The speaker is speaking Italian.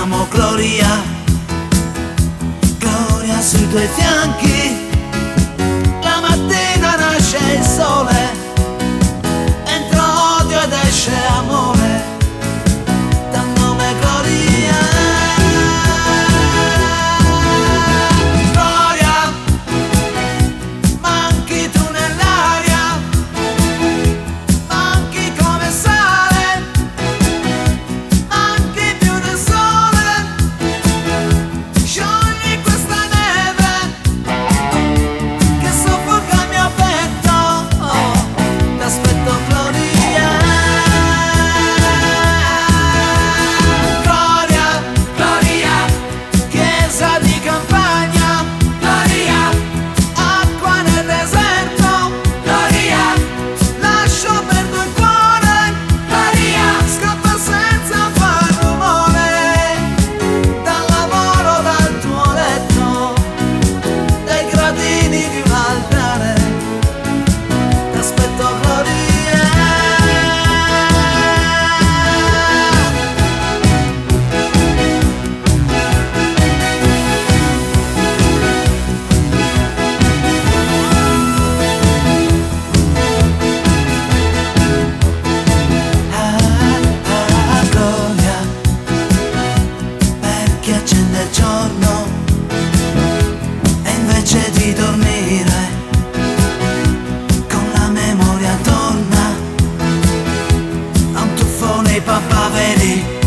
chiamo Gloria, Gloria sui tuoi fianchi. La mattina nasce il sole, entra odio ed esce amore, dal nome Gloria. Gloria, manchi tu nell'aria, manchi come sale, manchi più del sole, sciogli questa neve che soffoca il mio petto, oh, t'aspetto Gloria. Gloria, Gloria, chiesa di campagna, Gloria, acqua nel deserto, Gloria, lascio perdo il cuore, Gloria, scappa senza far rumore, dal lavoro, dal tuo letto, dai gradini di un altare, t'aspetto Gloria. Gloria, per chi accende il giorno e invece di dormire con la memoria torna a un tuffo nei papaveri.